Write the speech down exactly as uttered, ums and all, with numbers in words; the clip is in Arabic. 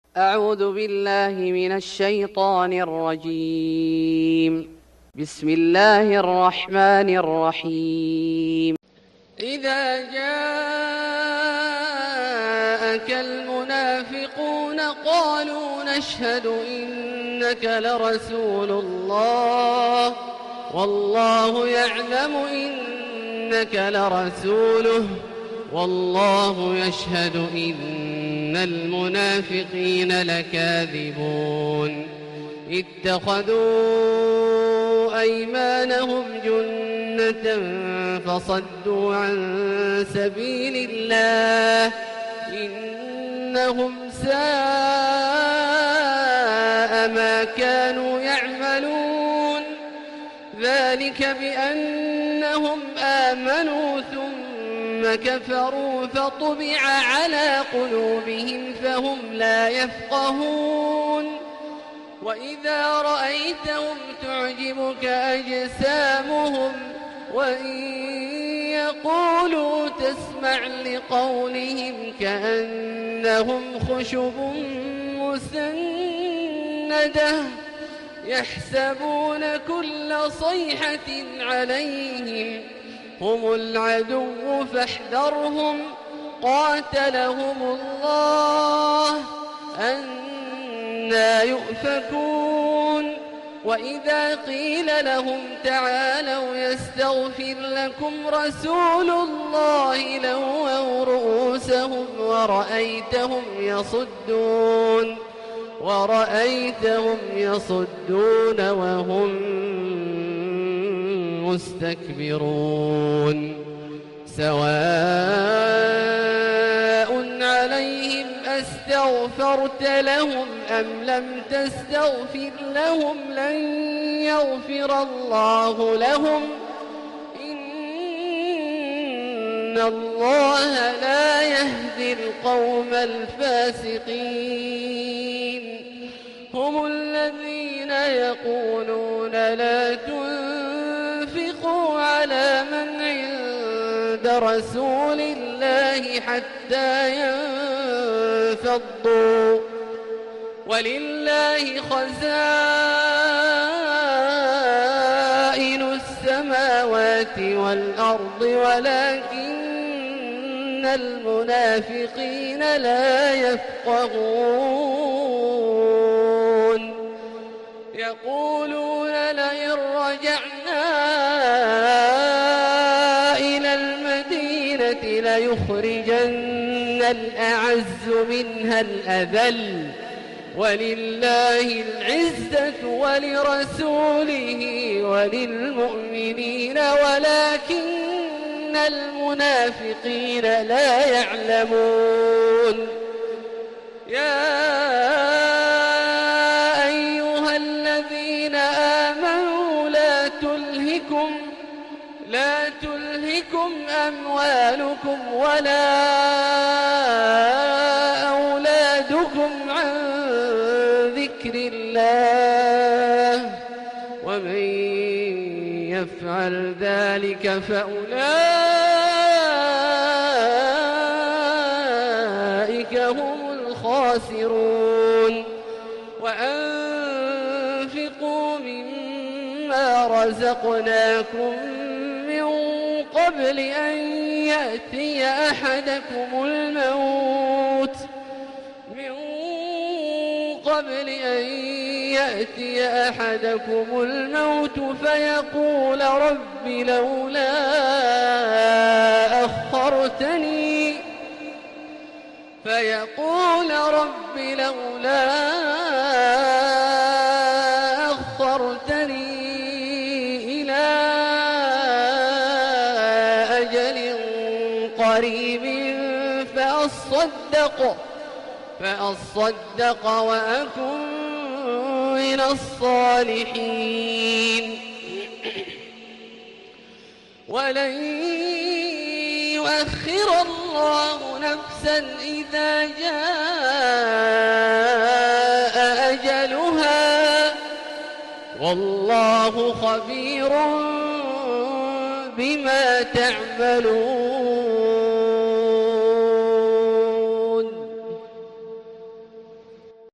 أعوذ بالله من الشيطان الرجيم. بسم الله الرحمن الرحيم. إذا جاءك المنافقون قالوا نشهد إنك لرسول الله والله يعلم إنك لرسوله والله يشهد إن المنافقين لكاذبون. اتخذوا أيمانهم جنة فصدوا عن سبيل الله إنهم ساء ما كانوا يعملون. ذلك بأنهم آمنوا ثم كفروا فطبع على قلوبهم فهم لا يفقهون. وإذا رأيتهم تعجبك أجسامهم وإن يقولوا تسمع لقولهم كأنهم خشب مسندة يحسبون كل صيحة عليهم هم العدو فاحذرهم قاتلهم الله أنى يؤفكون. وإذا قيل لهم تعالوا يستغفر لكم رسول الله لووا رؤوسهم ورأيتهم يصدون ورأيتهم يصدون وهم مستكبرون. سواء عليهم أستغفرت لهم أم لم تستغفر لهم لن يغفر الله لهم إن الله لا يهدي القوم الفاسقين. هم الذين يقولون لا تنفقوا على من عند رسول الله حتى ينفضوا ولله خزائن السماوات والأرض ولكن المنافقين لا يفقهون. يقولون لئن رجعنا إلى المدينة ليخرجن الأعز منها الأذل ولله العزة ولرسوله وللمؤمنين ولكن المنافقين لا يعلمون. يا أيها الذين آمنوا لا تلهكم لا تلهكم أموالكم ولا أولادكم عن ذكر الله ومن يفعل ذلك فأولئك هم الخاسرون. وأنفقوا مما رزقناكم من قبل أن يأتي أحدكم الموت من قبل أن يأتي أحدكم الموت فيقول رب لولا أخرتني فيقول رب لولا أخرتني إلى أجل قريب فأصدق فأصدق وأكن من الصالحين. ولن يؤخر الله نفسا إذا جاء أجلها والله خبير بما تعملون.